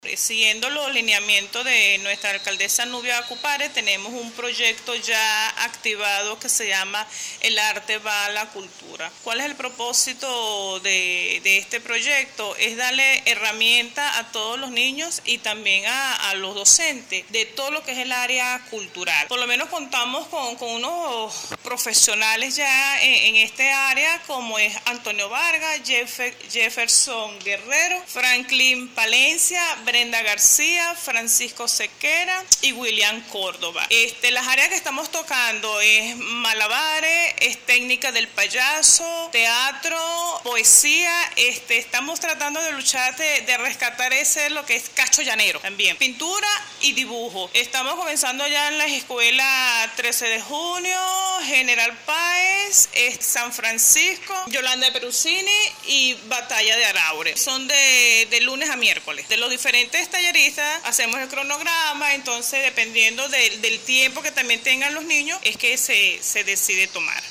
Siguiendo los lineamientos de nuestra alcaldesa Nubia Acupare, tenemos un proyecto ya activado que se llama El Arte va a la Cultura. ¿Cuál es el propósito de este proyecto? Es darle herramientas a todos los niños y también a los docentes de todo lo que es el área cultural. Por lo menos contamos con unos profesionales ya en este área, como es Antonio Vargas, Jefferson Guerrero, Franklin Palencia, Brenda García, Francisco Sequera y William Córdoba. Las áreas que estamos tocando es malabares, es técnica del payaso, teatro, poesía. Estamos tratando de luchar, de rescatar lo que es cacho llanero también, pintura y dibujo. Estamos comenzando ya en las escuelas 13 de junio, General Páez, San Francisco, Yolanda de Perusini y Batalla de Araure. Son de lunes a miércoles. De los diferentes talleristas hacemos el cronograma, entonces dependiendo del tiempo que también tengan los niños es que se decide tomar.